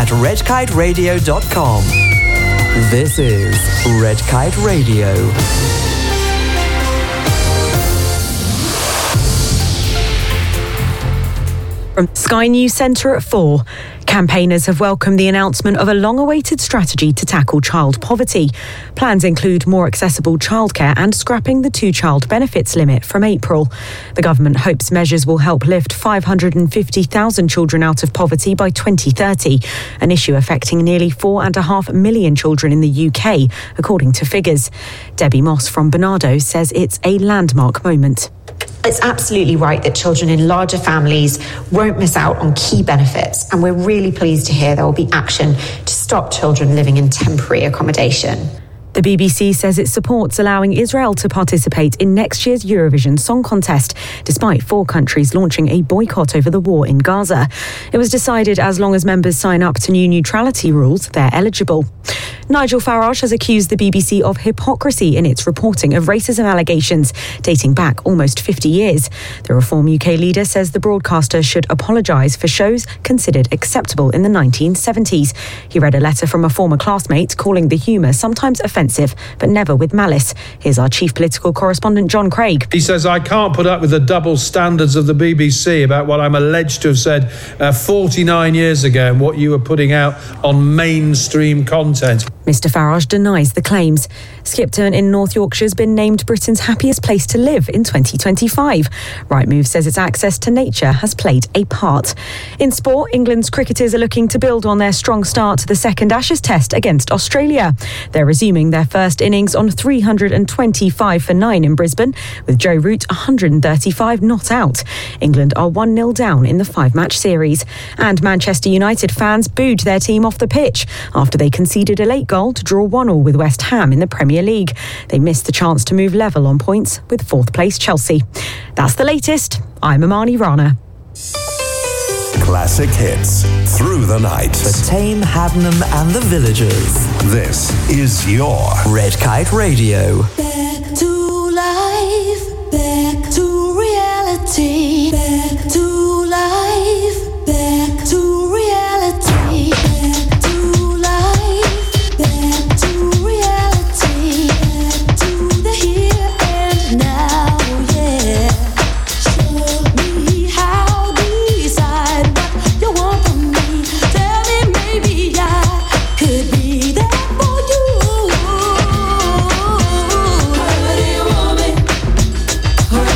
redkiteradio.com. This is Red Kite Radio. From Sky News Centre at 4. Campaigners have welcomed the announcement of a long-awaited strategy to tackle child poverty. Plans include more accessible childcare and scrapping the two-child benefits limit from April. The government hopes measures will help lift 550,000 children out of poverty by 2030, an issue affecting nearly 4.5 million children in the UK, according to figures. Debbie Moss from Bernardo says it's a landmark moment. It's absolutely right that children in larger families won't miss out on key benefits, and we're really pleased to hear there will be action to stop children living in temporary accommodation. The BBC says it supports allowing Israel to participate in next year's Eurovision Song Contest, despite 4 countries launching a boycott over the war in Gaza. It was decided as long as members sign up to new neutrality rules, they're eligible. Nigel Farage has accused the BBC of hypocrisy in its reporting of racism allegations dating back almost 50 years. The Reform UK leader says the broadcaster should apologise for shows considered acceptable in the 1970s. He read a letter from a former classmate calling the humour sometimes offensive, but never with malice. Here's our chief political correspondent, John Craig. He says, I can't put up with the double standards of the BBC about what I'm alleged to have said 49 years ago and what you were putting out on mainstream content. Mr Farage denies the claims. Skipton in North Yorkshire has been named Britain's happiest place to live in 2025. Rightmove says its access to nature has played a part. In sport, England's cricketers are looking to build on their strong start to the second Ashes test against Australia. They're resuming their first innings on 325 for 9 in Brisbane, with Joe Root 135 not out. England are 1-0 down in the 5-match series. And Manchester United fans booed their team off the pitch after they conceded a late goal to draw 1-1 with West Ham in the Premier League. They missed the chance to move level on points with 4th place Chelsea. That's the latest. I'm Amani Rana. Classic hits through the night. For Tame, Hadnam and the Villagers. This is your Red Kite Radio. Back to life, back to reality, back to life, back to reality, back to life, back to reality, back to the here and now, yeah. Show me how to decide what you want from me. Tell me maybe I could be there for you. Or do you want me? Or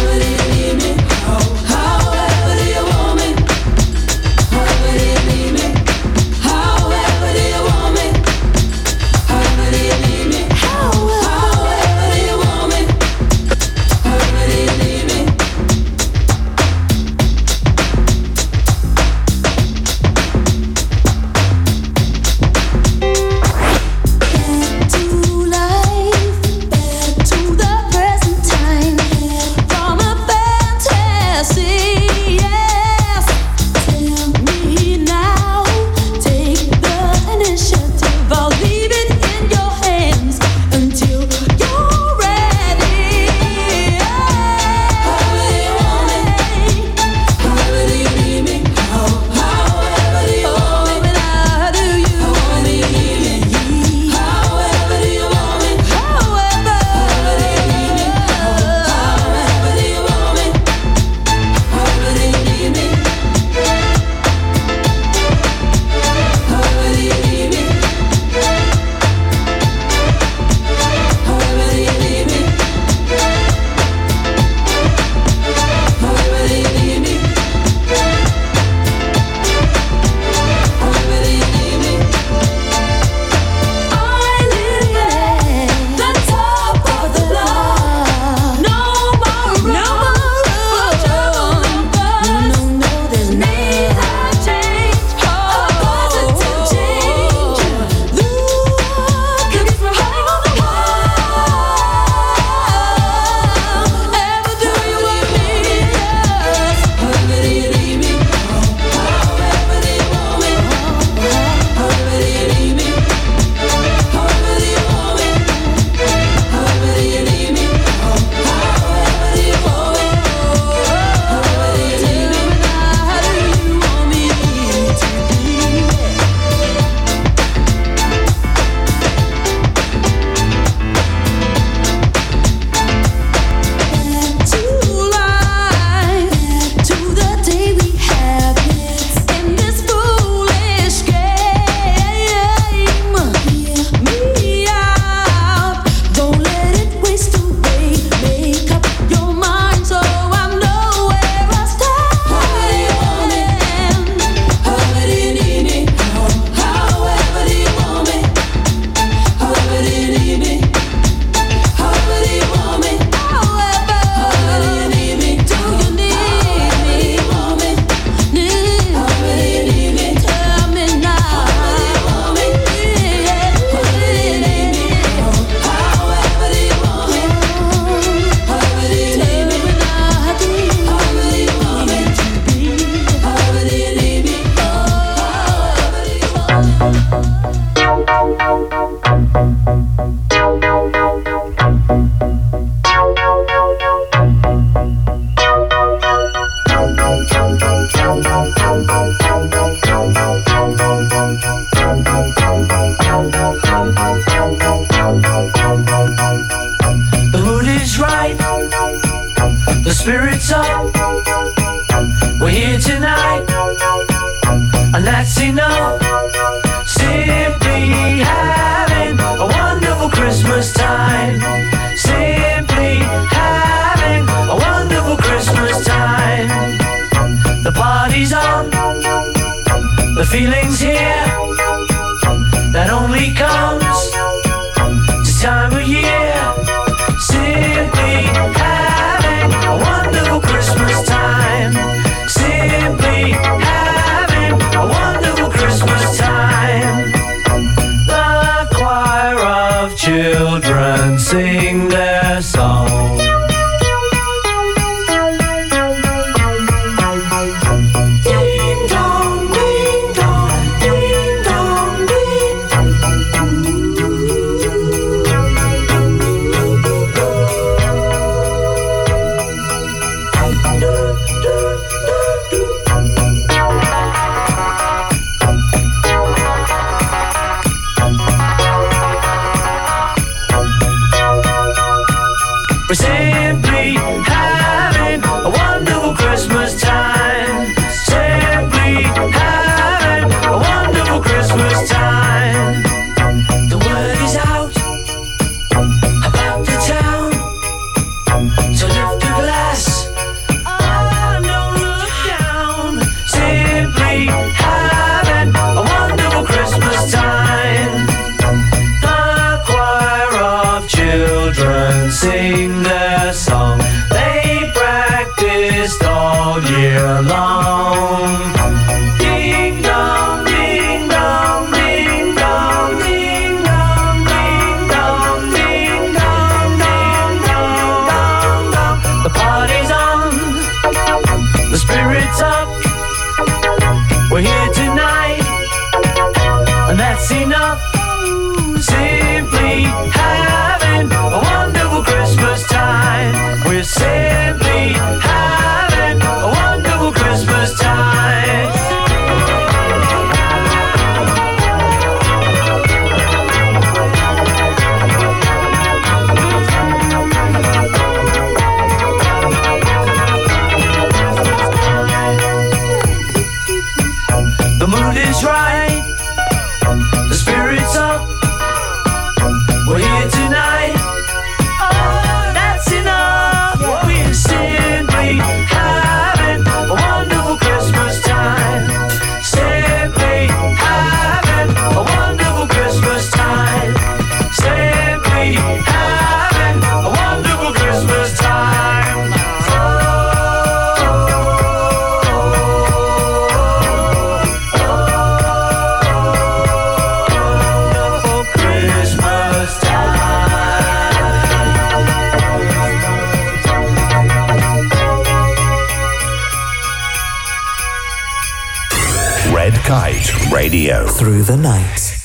Radio. Through the night.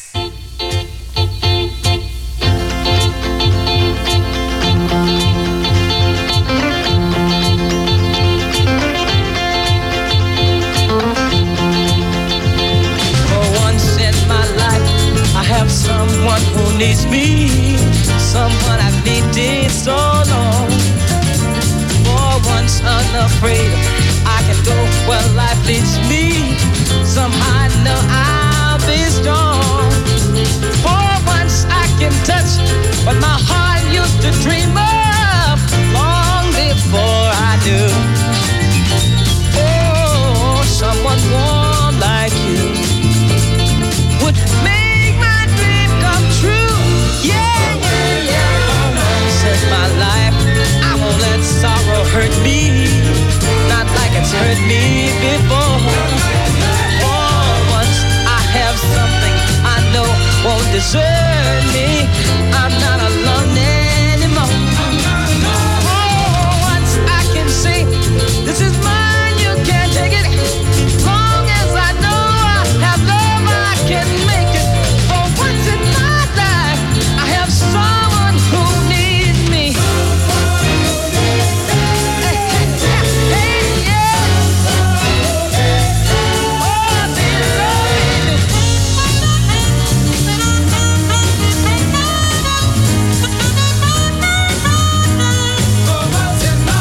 Someone who needs me, someone I've needed so long. For once unafraid, I can go where life leads me. Somehow I know I'll be strong. For once I can touch what my heart used to dream of long before I knew. Oh, someone warm like you would make my dream come true. Yeah, yeah, yeah. Once in my life, I won't let sorrow hurt me, not like it's hurt me before. For once I have something I know won't desert me. I'm not alone anymore. For once I can say, this is mine, you can't take it. Long as I know I have love, I can make it. For once in my life, I have someone who needs me. Hey, yeah. Oh, they love me. For once in my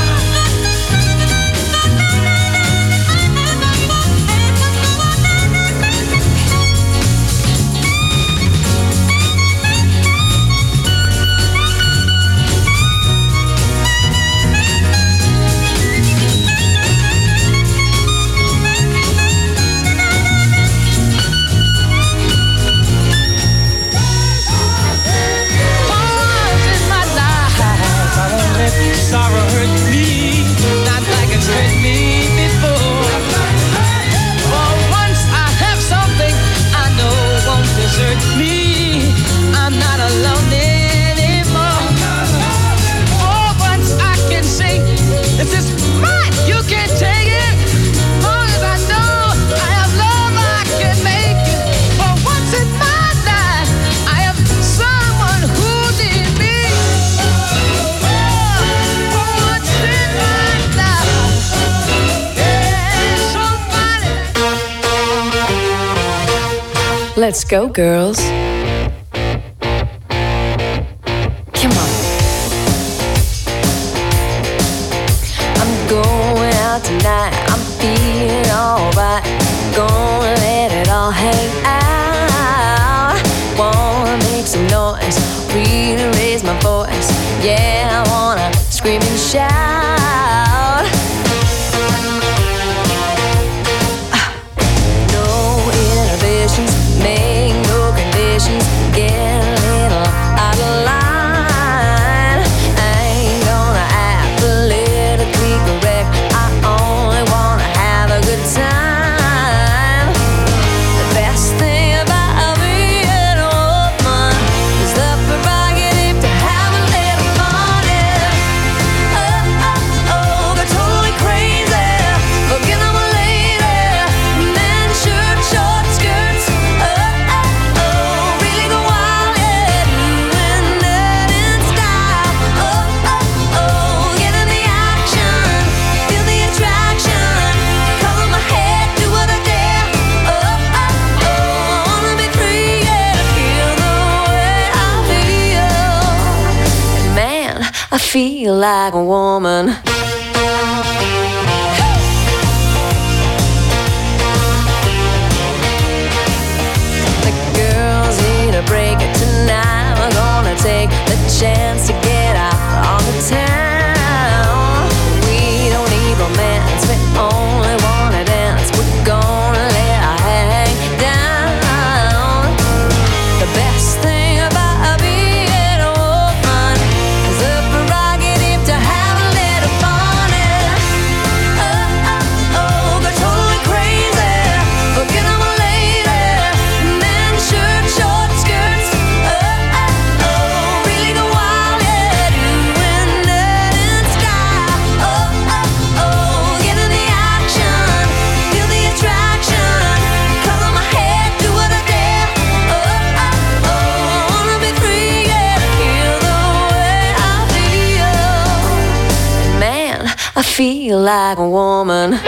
sorrow hurt me, not like it's hurt me before. For once I have something I know won't desert me. I'm not alone anymore. For once I can say, this is mine, you can't take it. Long as I know I have love, I can make it. For once in my life, I have someone who needs me. Let's go, girls. Come on. I'm going out tonight. I'm feeling alright. Gonna let it all hang out. Wanna make some noise, really raise my voice. Yeah, I wanna scream and shout. No inhibitions, make no conditions, get a little out of line. I ain't gonna act politically correct, I only wanna have a good time. The best thing about being a woman is the prerogative to have a little fun. Oh, oh, oh, they're totally crazy, looking at my lady. Men, shirt, short skirts. Oh, oh, oh, really go wild, yeah, doing that in style. Oh, oh, oh, get in the action, feel the attraction, color my head, do what I dare. Oh, oh, oh, I wanna be free, yeah, feel the way I feel. And man, I feel like a woman. The girls need a break tonight. We're gonna take the chance to get out on the town. We don't need romance, we only wanna dance. We're gonna let our hair hang down. The best thing about being a woman is the prerogative to have a little fun. feel like a woman.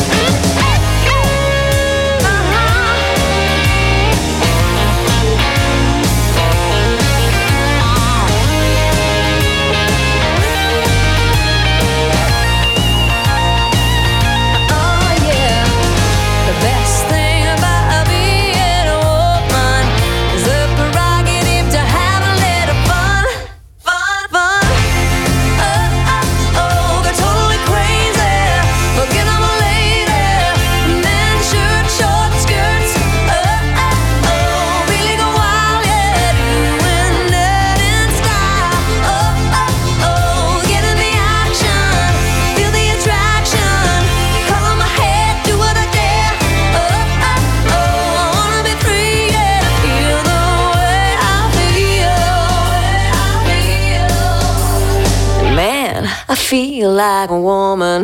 I feel like a woman.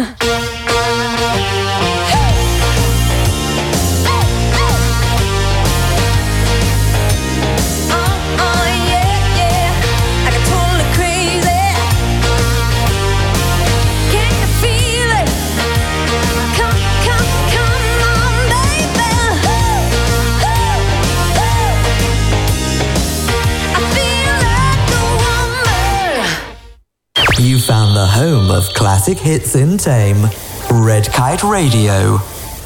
You found the home of classic hits in Tame. Red Kite Radio.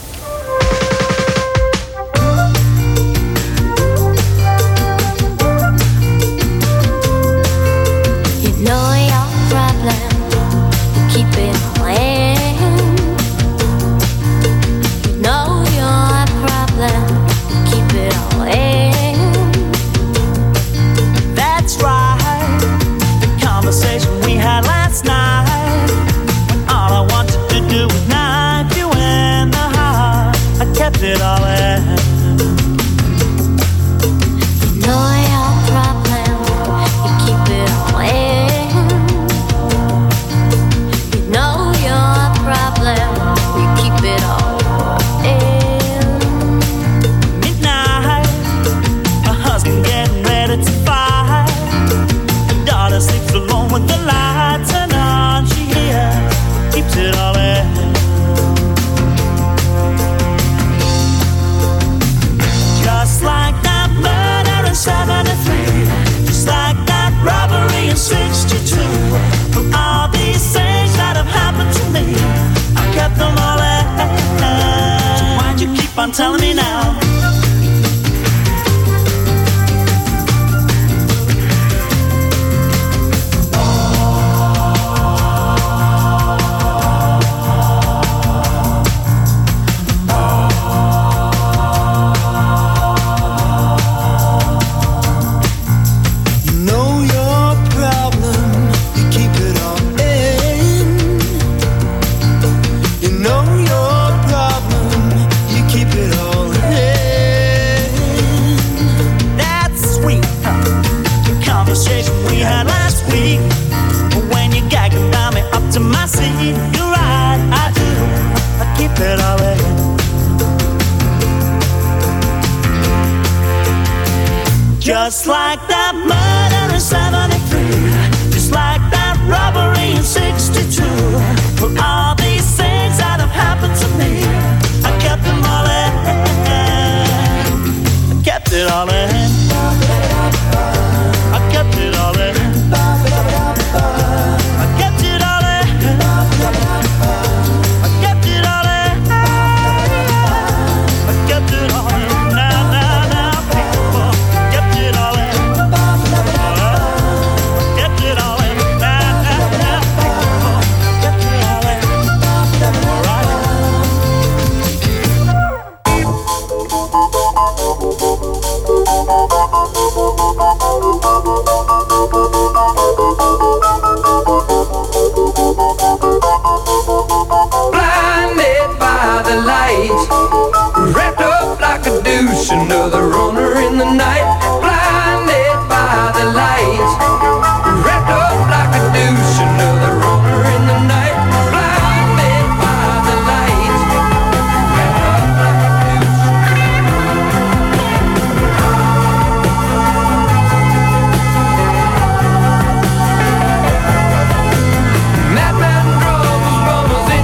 You know your problem, keep it in. You know your problem, keep it all in. That's right, the conversation we had last night, when all I wanted to do was knock you in the heart. I kept it all in. You know your problem, you keep it all in. You know your problem, you keep it all in. Midnight, a husband getting ready to fight. The daughter sleeps alone with the lights turned on. She here keeps it all in. Just like that murder in 73, just like that robbery in 62. From all these things that have happened to me, I kept them all in. So why'd you keep on telling me now? You know your problem, you keep it all in. You know your problem, you keep it all in. That's sweet, the conversation we had last week. When you gagged about me up to my seat, you're right, I do, I keep it all in. Just like that murder in 73, just like that robbery in 62. For all these things that have happened to me, I kept them all in. I kept it all in. I kept it all in. I kept it all in. I kept it all in. I kept it all in. Now, people, kept it all in. Kept it all in. Now, people, kept it all in. All right. Blinded by the light, wrapped up like a douche, another runner in the night. Blinded by the light, wrapped up like a douche, another runner in the night. Blinded by the light, wrapped up like a douche. Madman drums, bummers in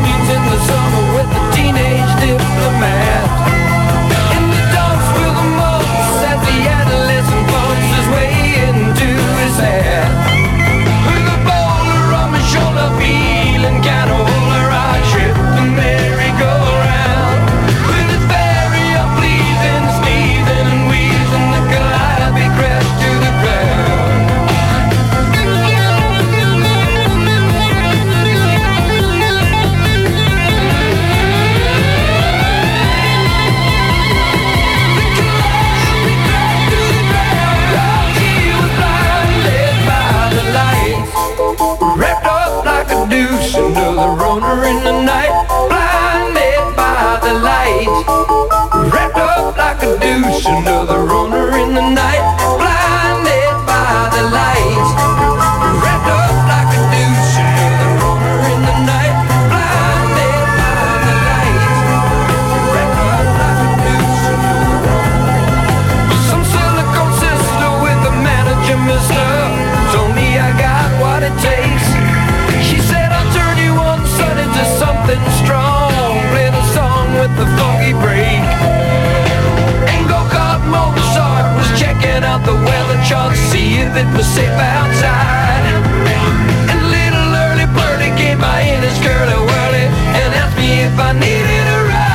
in the night, blinded by the light. Wrapped up like a douche, another runner in the night, blinded by the light. Wrapped up like a douche, another runner in the night, blinded by the light. Wrapped up like a douche, another runner. Some silicone sister with a manager, mister, told me I got what it takes. She said I'll turn you on son into something strong, play the song with the funky break. Go-kart Mozart was checking out the weather chart to see if it was safe outside. And little early birdie came by in his curly whirly and asked me if I needed a ride.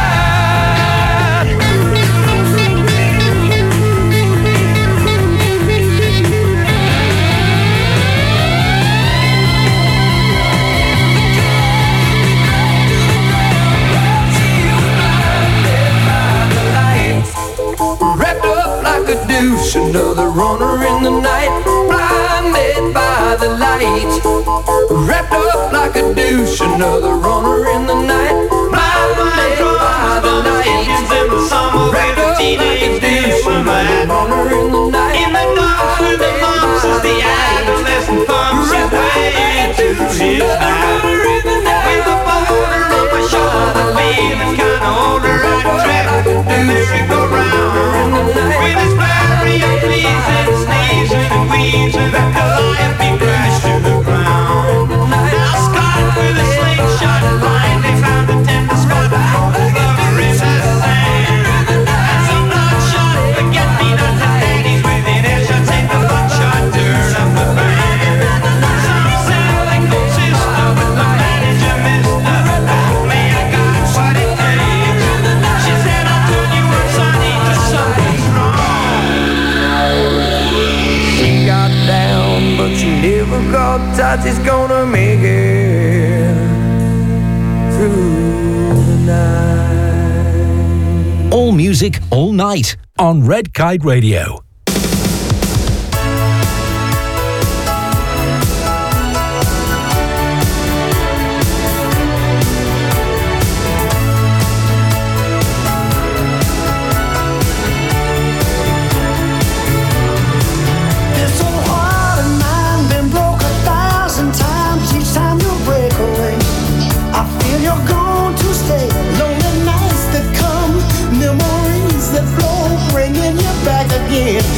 Wrapped up like a douche, another runner in the night, blinded by the light. Wrapped up like a douche, another runner in the night, blinded by the light. Wrapped up like a douche, another runner in the night. In the dark with the lumps as the adolescent pumps his way to his night. With the boulder on my shoulder, feeling kinda older, I track the merry-go-round. With his flurry of pleasing, sneezing and wheezing, the life he crashed to the ground. Now Scott with a slingshot finally found a tender spot over his hand. And some bloodshot forget-me-not ladies within earshot take the buckshot turn up the band. Some silicone sister with the manager, mister, told me I got what it takes. She said I'll turn you on Sunday to something strong. She got down, but she never got touch. It's gonna make it through the night. All music, all night on Red Kite Radio. This old heart of mine been broke 1,000 times. Each time you break away, I feel you're going to stay. Lonely nights that come, memories that flow, bringing you back again.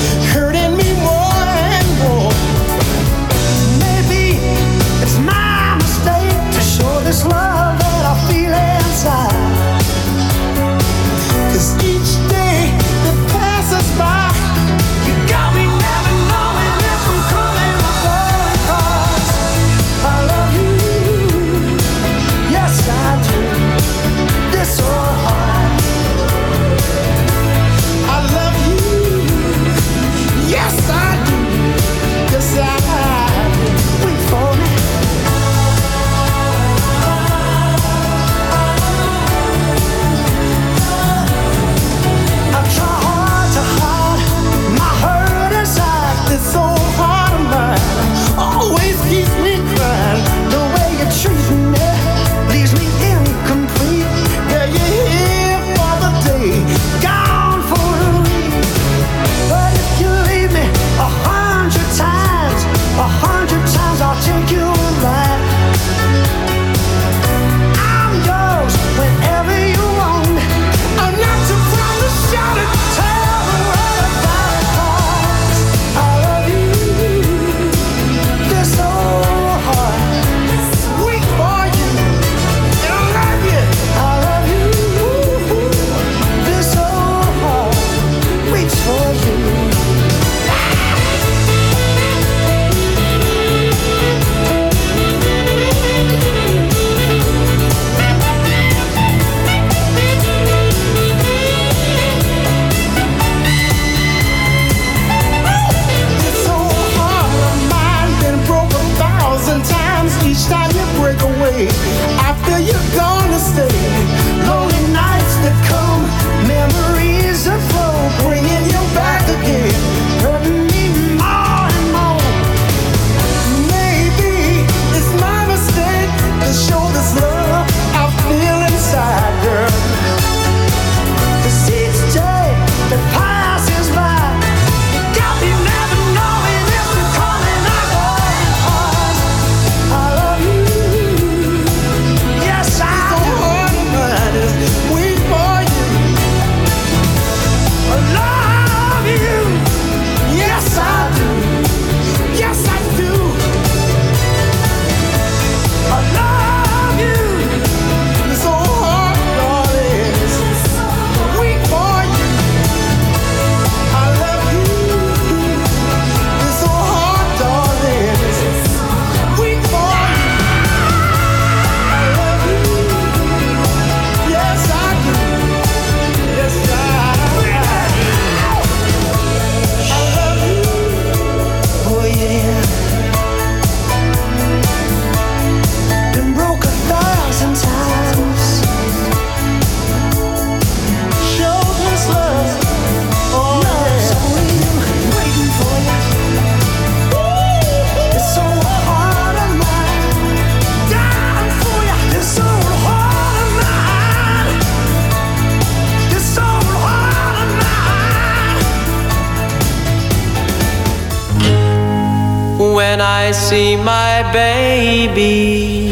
when I see my baby.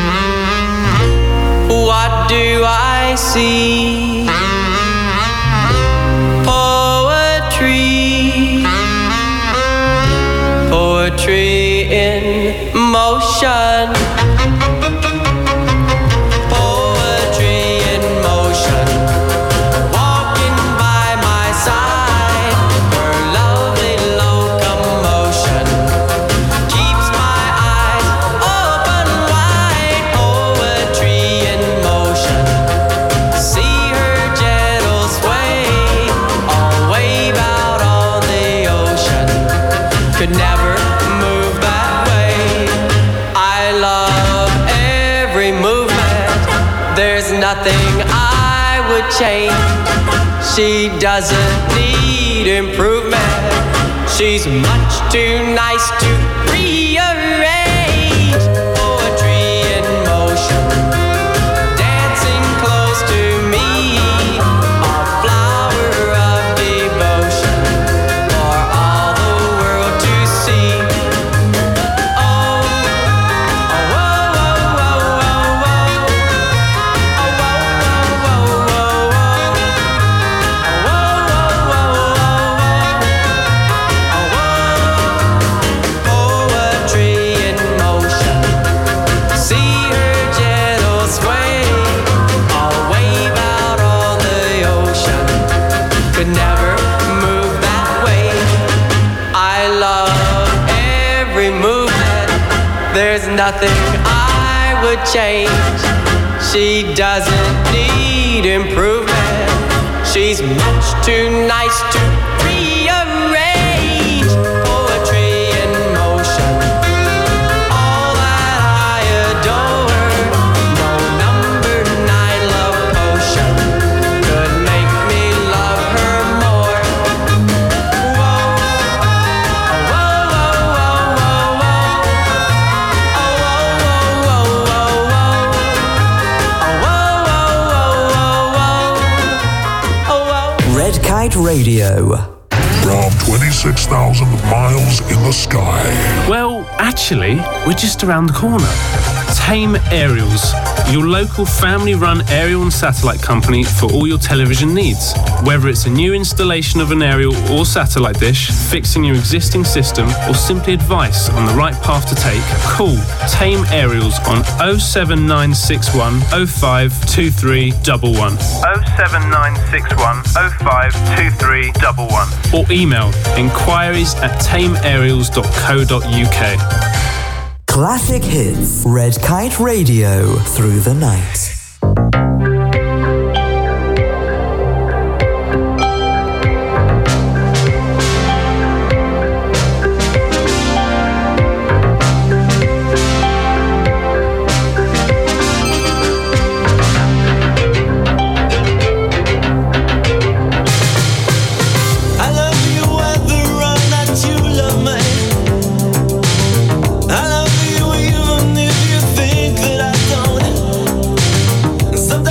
What do I see? Poetry, poetry in motion. Could never move that way. I love every movement. There's nothing I would change. She doesn't need improvement. She's much too nice to rearrange. Poetry in motion, dancing close to me, a flower of devotion for all the world to see. Oh, oh, oh, oh, oh, oh, oh, oh, oh, poetry in motion. See her gentle sway, I'll wave out on the ocean. Could never move that way. I love every movement. There's nothing I would change. She doesn't need improvement. She's much too nice to rearrange. Poetry in motion, all that I adore. No number 9 love potion could make me love her more. Whoa, oh, whoa, whoa, whoa, whoa, oh, whoa, whoa, whoa, whoa, oh, whoa. Red Kite Radio. From 26,000 miles in the sky. Well, actually, we're just around the corner. Tame Aerials, your local family-run aerial and satellite company for all your television needs. Whether it's a new installation of an aerial or satellite dish, fixing your existing system, or simply advice on the right path to take, call Tame Aerials on 07961 052311. 07961 052311. Or email inquiries@tameaerials.co.uk. Classic hits. Red Kite Radio through the night. I love you even if you think that I don't.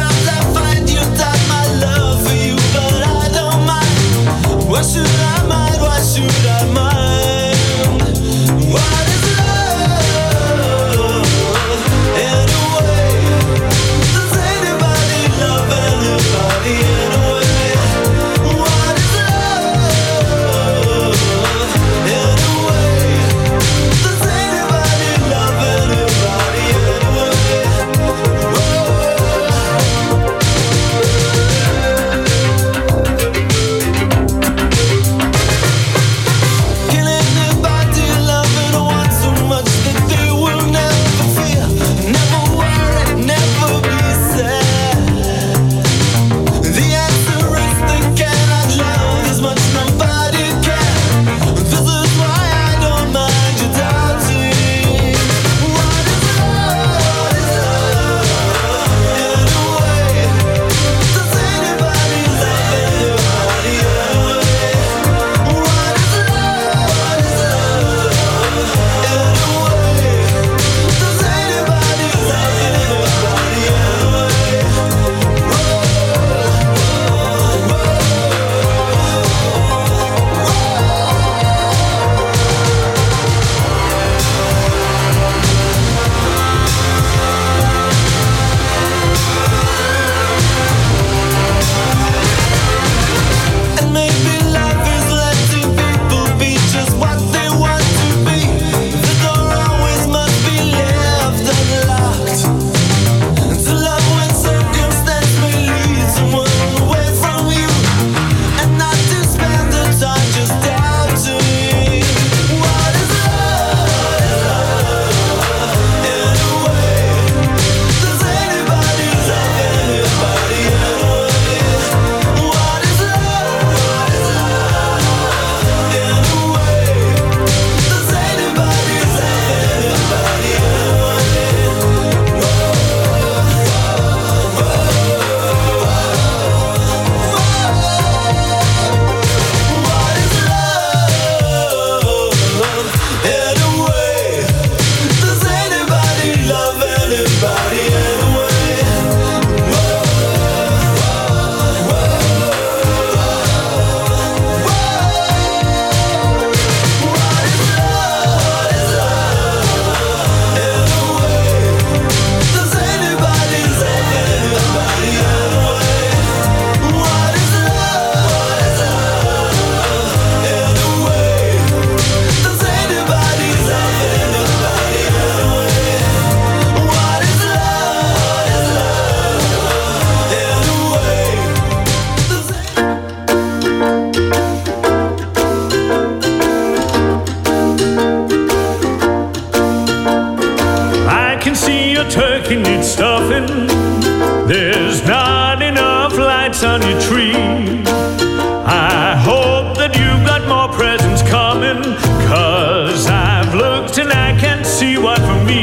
lights on your tree. I hope that you've got more presents coming, 'cause I've looked and I can't see one for me.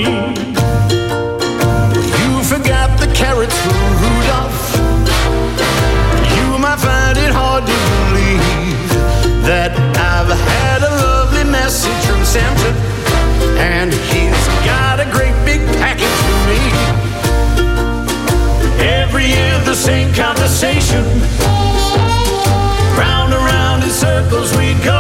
You forgot the carrots from Rudolph. You might find it hard to believe that I've had a lovely message from Santa, and he's got a great big package for me. Every year the same conversation, round and round in circles we go.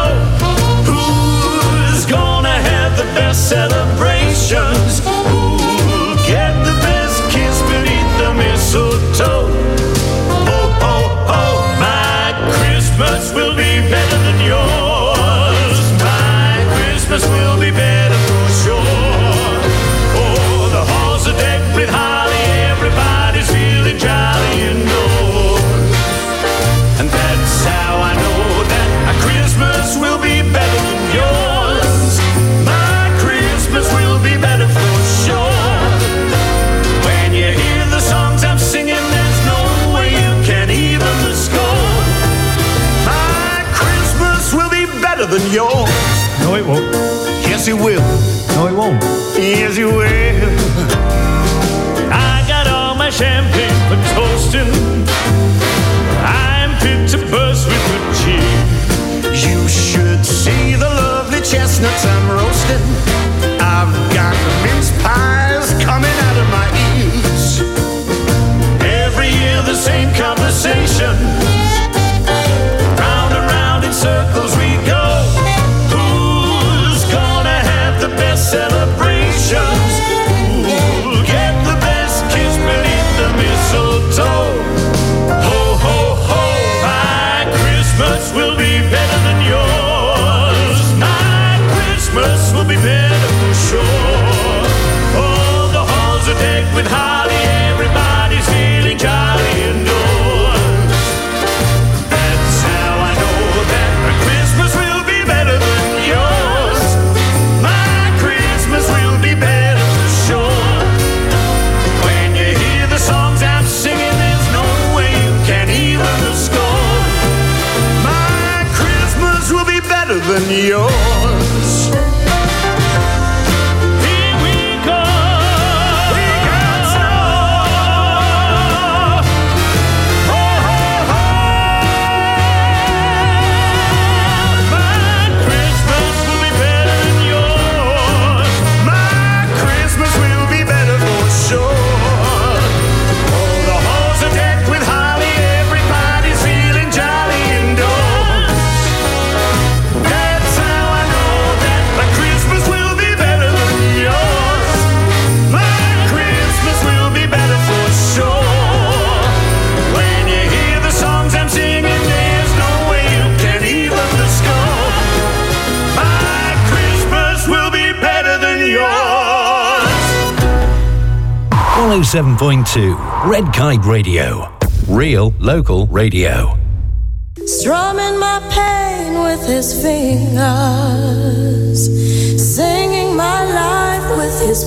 Who's gonna have the best celebrations? Who'll get the best kiss beneath the mistletoe? Oh, oh, oh, my Christmas will be better than yours. My Christmas will be better for sure. Oh, the halls are decked with holly, everybody's feeling jolly indoors. And that's how I know that a Christmas will be better than yours. My Christmas will be better for sure. When you hear the songs I'm singing, there's no way you can even the score. My Christmas will be better than yours. No, it won't. Yes, it will. No, it won't. Yes, it will. I got all my champagne for toasting. I'm fit to burst with good cheer. You should see the lovely chestnuts I'm roasting. I've got mince pies coming out of my ears. Every year the same conversation, round and round in circles we go. Who's gonna have the best celebrations? Who'll get the best kiss beneath the mistletoe? Ho, ho, ho, my Christmas will be better than yours. My Christmas will be better for sure. Oh, the halls are decked with holly, everybody's feeling jolly indoors. That's how I know that my Christmas will be better than yours. My Christmas will be better for sure. When you hear the songs I'm singing, there's no way you can even the score. My Christmas will be better than yours. Here we go. We got ho, ho, ho. My Christmas will be better than yours. My Christmas will be better for sure. Oh, the halls are decked with holly, everybody's feeling jolly indoors. That's how I know that my Christmas will be better than yours. My Christmas will be better for sure. When you hear the songs I'm singing, there's no way you can even the score. My Christmas will be better than yours. 107.2 Red Kite Radio. Real local radio. Strumming my pain with his fingers, singing my life with his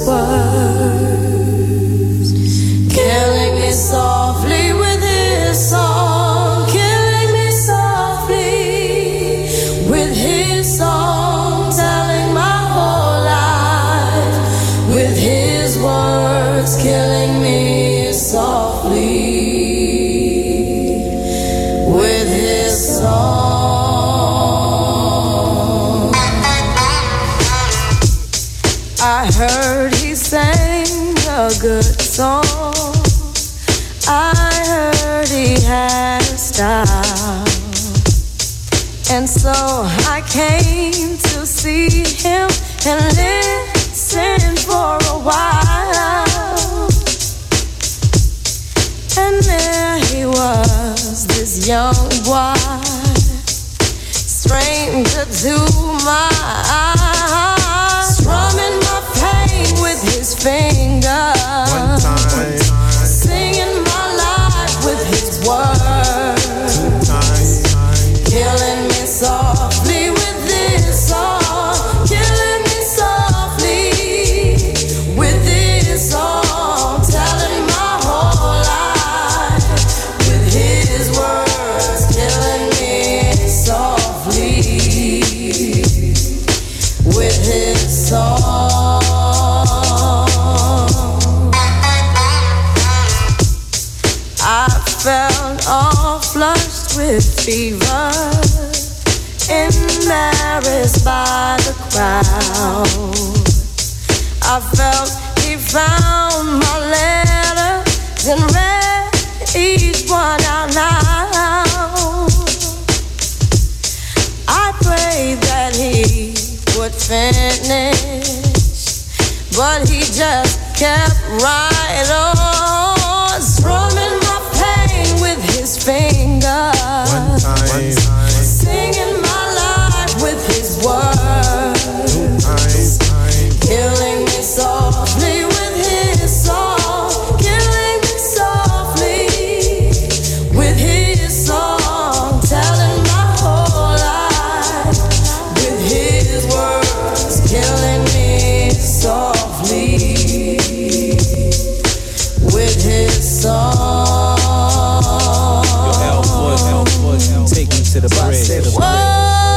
words, killing me softly with his song, killing me softly with his song, telling my whole life with his words, killing me softly with his song. I heard he sang a good song. I heard he had a style. And so I came to see him and listen for a while. And there he was, this young boy, stranger to my eyes, strumming my pain with his fingers, one time, singing my life with his words, two times, killing me softly with this song, killing me softly with this song, telling my whole life with his words. song. I felt all flushed with fever, embarrassed by the crowd. I felt he found my letters and read each one out loud. I prayed that he would finish, but he just kept right on, strumming my pain with his fingers, singing my life with his words, killing me softly with his song, killing me softly with his song, telling my whole life with his words, killing me softly with his song. Take me to the bridge.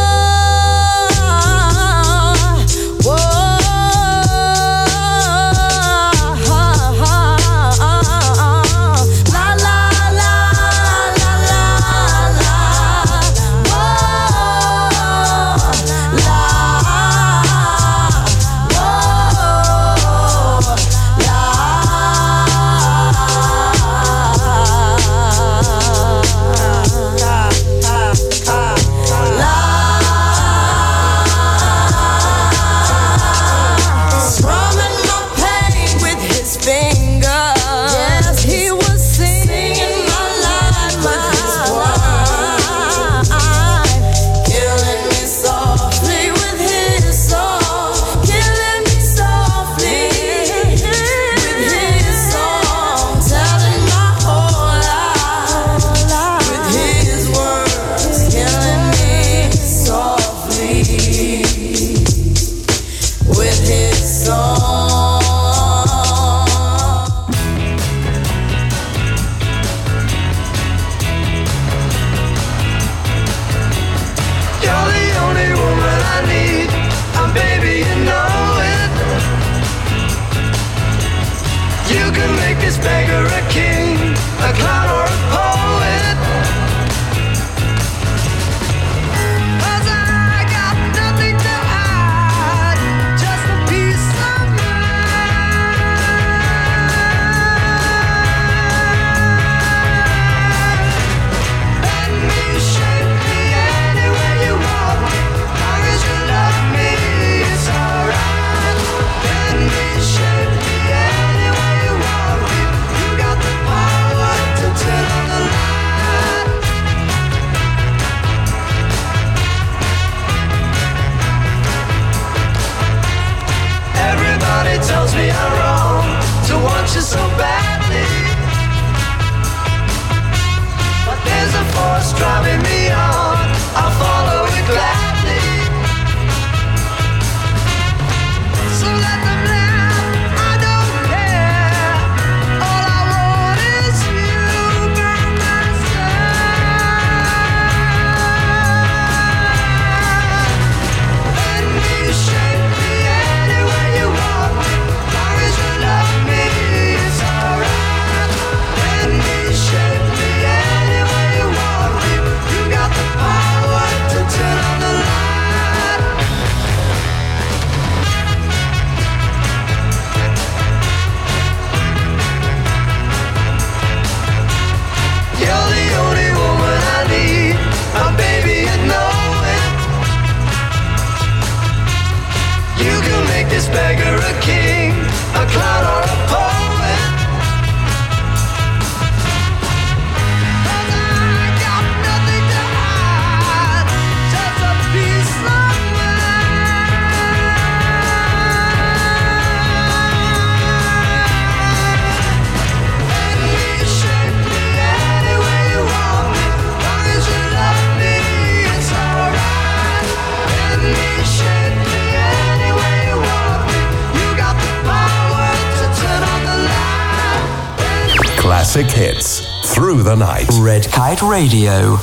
Classic hits through the night. Red Kite Radio.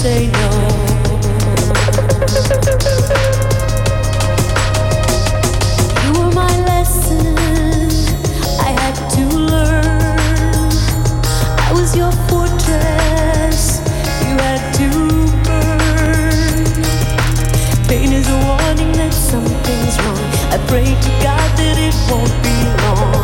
say no. You were my lesson I had to learn. I was your fortress you had to burn. Pain is a warning that something's wrong. I pray to God that it won't be long.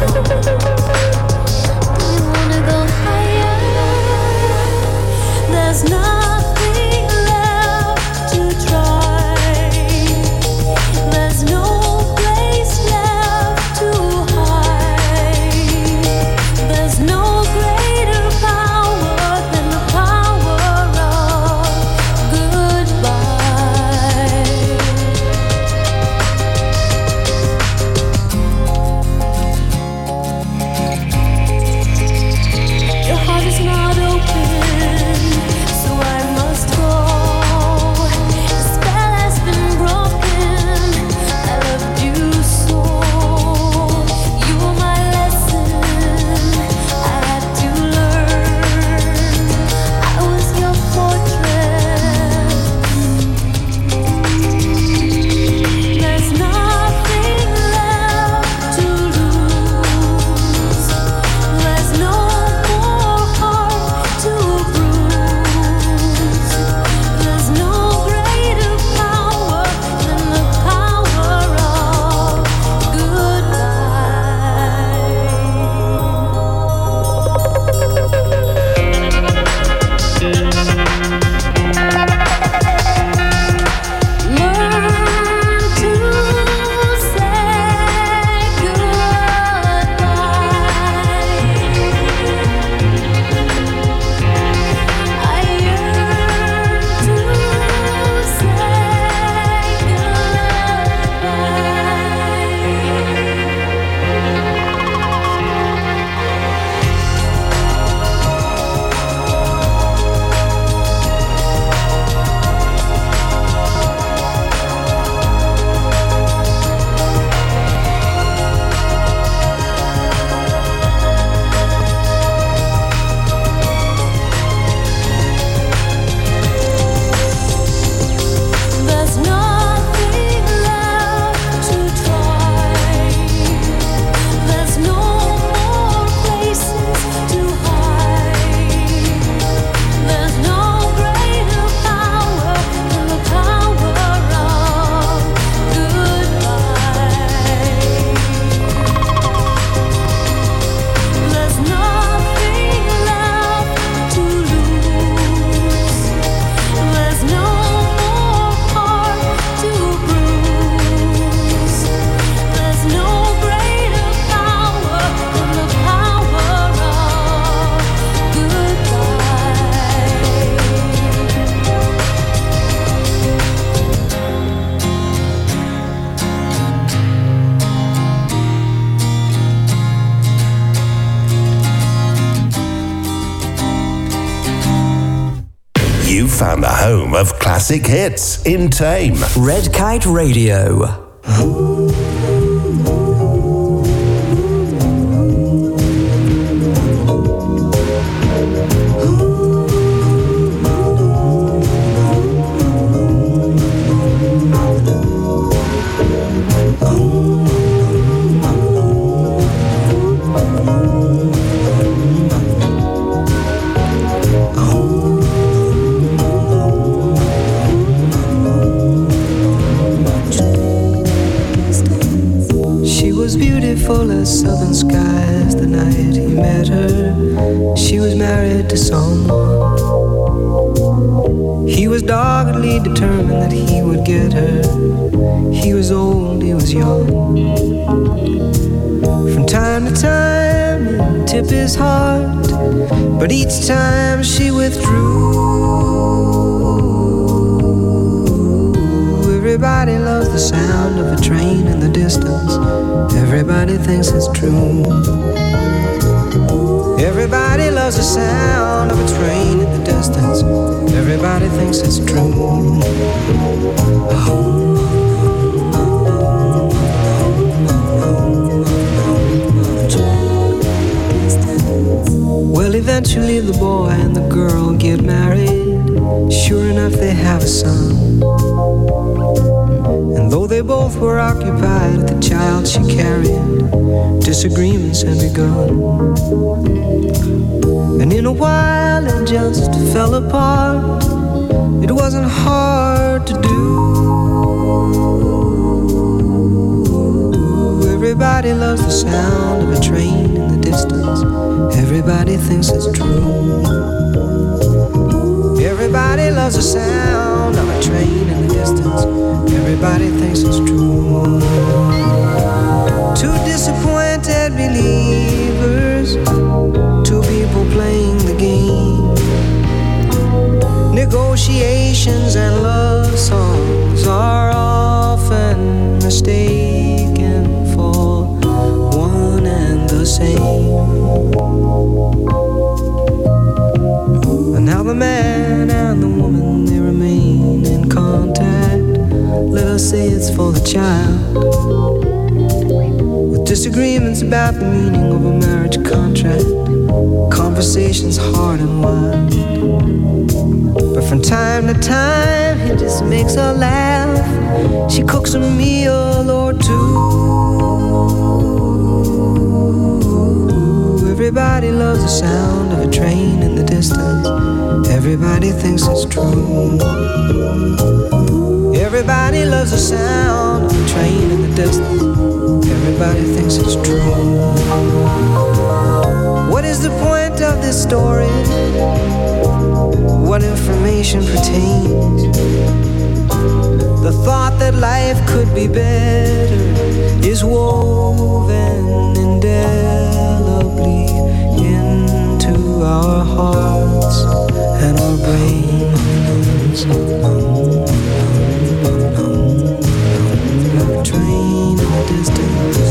We wanna go higher. There's nothing left to try. There's no place left to hide. There's no greater power than the power of goodbye. Your heart is not open, so I must go. The spell has been broken. I loved you so. You were my lesson I had to learn. I was your fortress. There's nothing left to lose. There's no more heart to bruise. There's no greater power than the power of Learn to say goodbye. I yearn to say there's nothing left to try. There's no more places to hide. There's no greater power than the power of goodbye. There's nothing left to lose. There's no more heart to bruise. There's no greater power than the power of You found the home of classic hits in Tame. Red Kite Radio. She was beautiful as southern skies the night he met her. She was married to someone. He was doggedly determined that he would get her. He was old, he was young. From time to time he'd tip his heart, but each time she withdrew. Everybody loves the sound of a train in the distance. Everybody thinks it's true. Everybody loves the sound of a train in the distance. Everybody thinks it's true. Well, eventually the boy and the girl get married. Sure enough, they have a son. And though they both were occupied, the child she carried, disagreements had begun. And in a while it just fell apart. It wasn't hard to do. Everybody loves the sound of a train in the distance. Everybody thinks it's true. Everybody loves the sound of a train in the distance. Everybody thinks it's true. Two disappointed believers, two people playing the game. Negotiations and love songs are often mistaken for one and the same. But now the man and the woman, they remain in contact. Let us say it's for the child. With disagreements about the meaning of a marriage contract, conversations hard and wild. But from time to time, he just makes her laugh. She cooks a meal or two. Everybody loves the sound of a train in the distance. Everybody thinks it's true. Everybody loves the sound of a train in the distance. Everybody thinks it's true. What is the point of this story? What information pertains? The thought that life could be better is woven indelibly into our hearts and our brains. Train in the distance.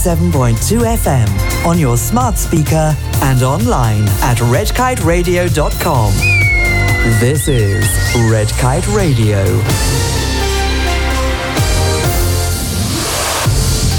97.2 FM on your smart speaker and online at redkiteradio.com. This is Red Kite Radio.